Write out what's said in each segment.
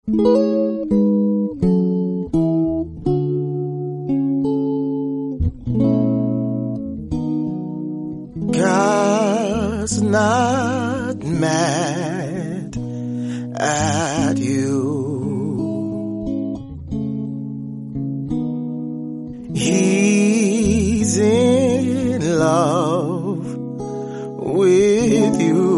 God's not mad at you. He's in love with you.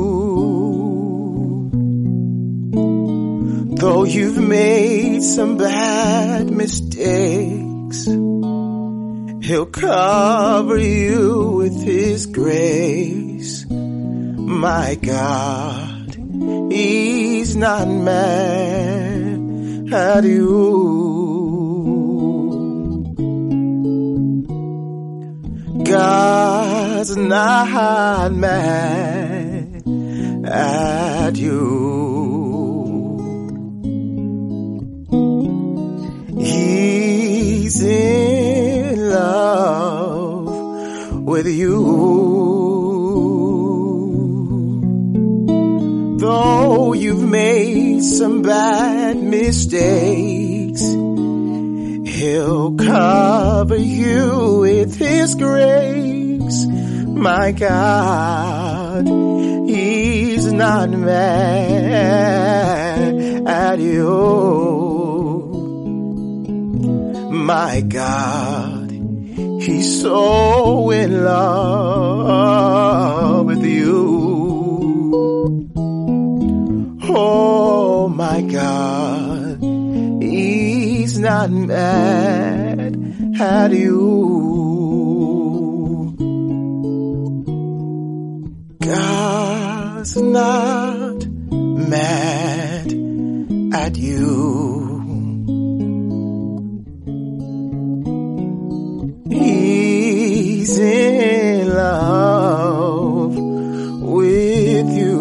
Though you've made some bad mistakes, He'll cover you with His grace. My God, He's not mad at you. God's not mad at you. He's in love with you. Though you've made some bad mistakes, He'll cover you with His grace. My God, He's not mad at you. My God, He's so in love with you. Oh my God, He's not mad at you. God's not mad at you. He's in love with you.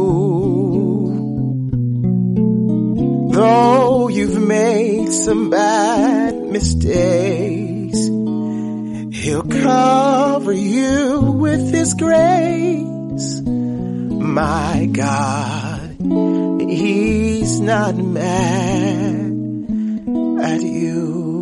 Though you've made some bad mistakes, He'll cover you with His grace. My God, He's not mad at you.